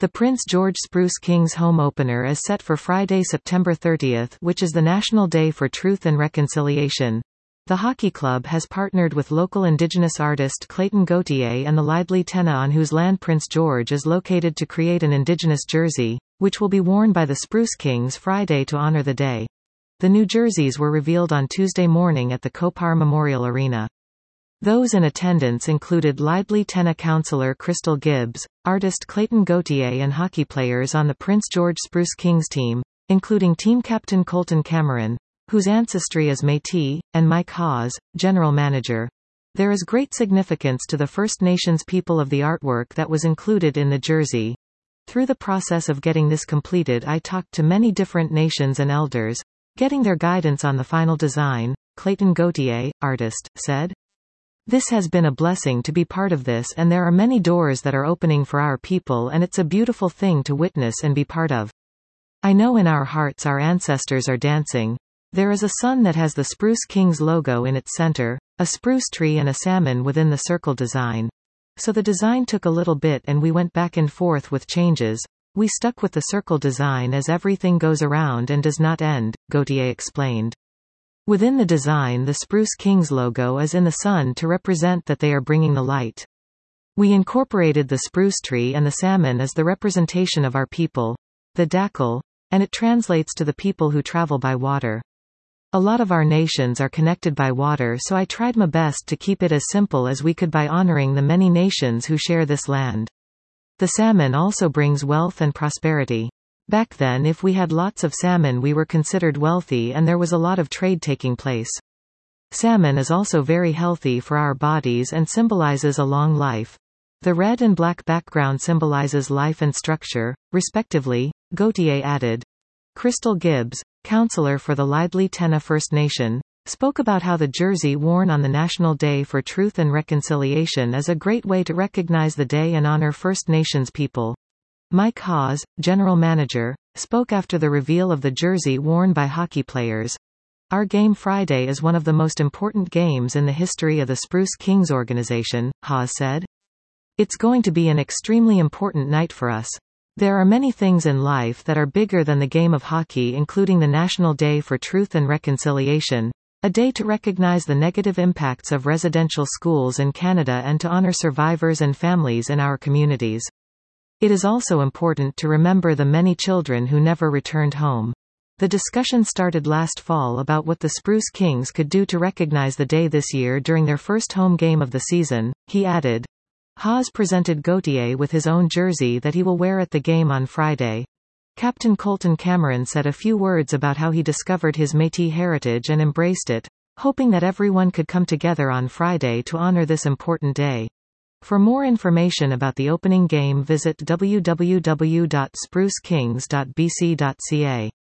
The Prince George Spruce Kings home opener is set for Friday, September 30th, which is the National Day for Truth and Reconciliation. The hockey club has partnered with local Indigenous artist Clayton Gauthier and the Lidley Tenna, on whose land Prince George is located, to create an Indigenous jersey, which will be worn by the Spruce Kings Friday to honor the day. The new jerseys were revealed on Tuesday morning at the Copar Memorial Arena. Those in attendance included Lidley Tenna councillor Crystal Gibbs, artist Clayton Gauthier, and hockey players on the Prince George Spruce Kings team, including team captain Colton Cameron, whose ancestry is Métis, and Mike Hawes, general manager. There is great significance to the First Nations people of the artwork that was included in the jersey. Through the process of getting this completed, I talked to many different nations and elders, getting their guidance on the final design, Clayton Gauthier, artist, said. This has been a blessing to be part of this, and there are many doors that are opening for our people, and it's a beautiful thing to witness and be part of. I know in our hearts our ancestors are dancing. There is a sun that has the Spruce Kings logo in its center, a spruce tree and a salmon within the circle design. So the design took a little bit and we went back and forth with changes. We stuck with the circle design as everything goes around and does not end, Gauthier explained. Within the design, the Spruce Kings logo is in the sun to represent that they are bringing the light. We incorporated the spruce tree, and the salmon as the representation of our people, the Dakel, and it translates to the people who travel by water. A lot of our nations are connected by water, so I tried my best to keep it as simple as we could by honoring the many nations who share this land. The salmon also brings wealth and prosperity. Back then, if we had lots of salmon, we were considered wealthy and there was a lot of trade taking place. Salmon is also very healthy for our bodies and symbolizes a long life. The red and black background symbolizes life and structure, respectively, Gauthier added. Crystal Gibbs, councillor for the Lidley Tenna First Nation, spoke about how the jersey worn on the National Day for Truth and Reconciliation is a great way to recognize the day and honor First Nations people. Mike Hawes, general manager, spoke after the reveal of the jersey worn by hockey players. Our game Friday is one of the most important games in the history of the Spruce Kings organization, Hawes said. It's going to be an extremely important night for us. There are many things in life that are bigger than the game of hockey, including the National Day for Truth and Reconciliation, a day to recognize the negative impacts of residential schools in Canada and to honor survivors and families in our communities. It is also important to remember the many children who never returned home. The discussion started last fall about what the Spruce Kings could do to recognize the day this year during their first home game of the season, he added. Hawes presented Gauthier with his own jersey that he will wear at the game on Friday. Captain Colton Cameron said a few words about how he discovered his Métis heritage and embraced it, hoping that everyone could come together on Friday to honor this important day. For more information about the opening game, visit www.sprucekings.bc.ca.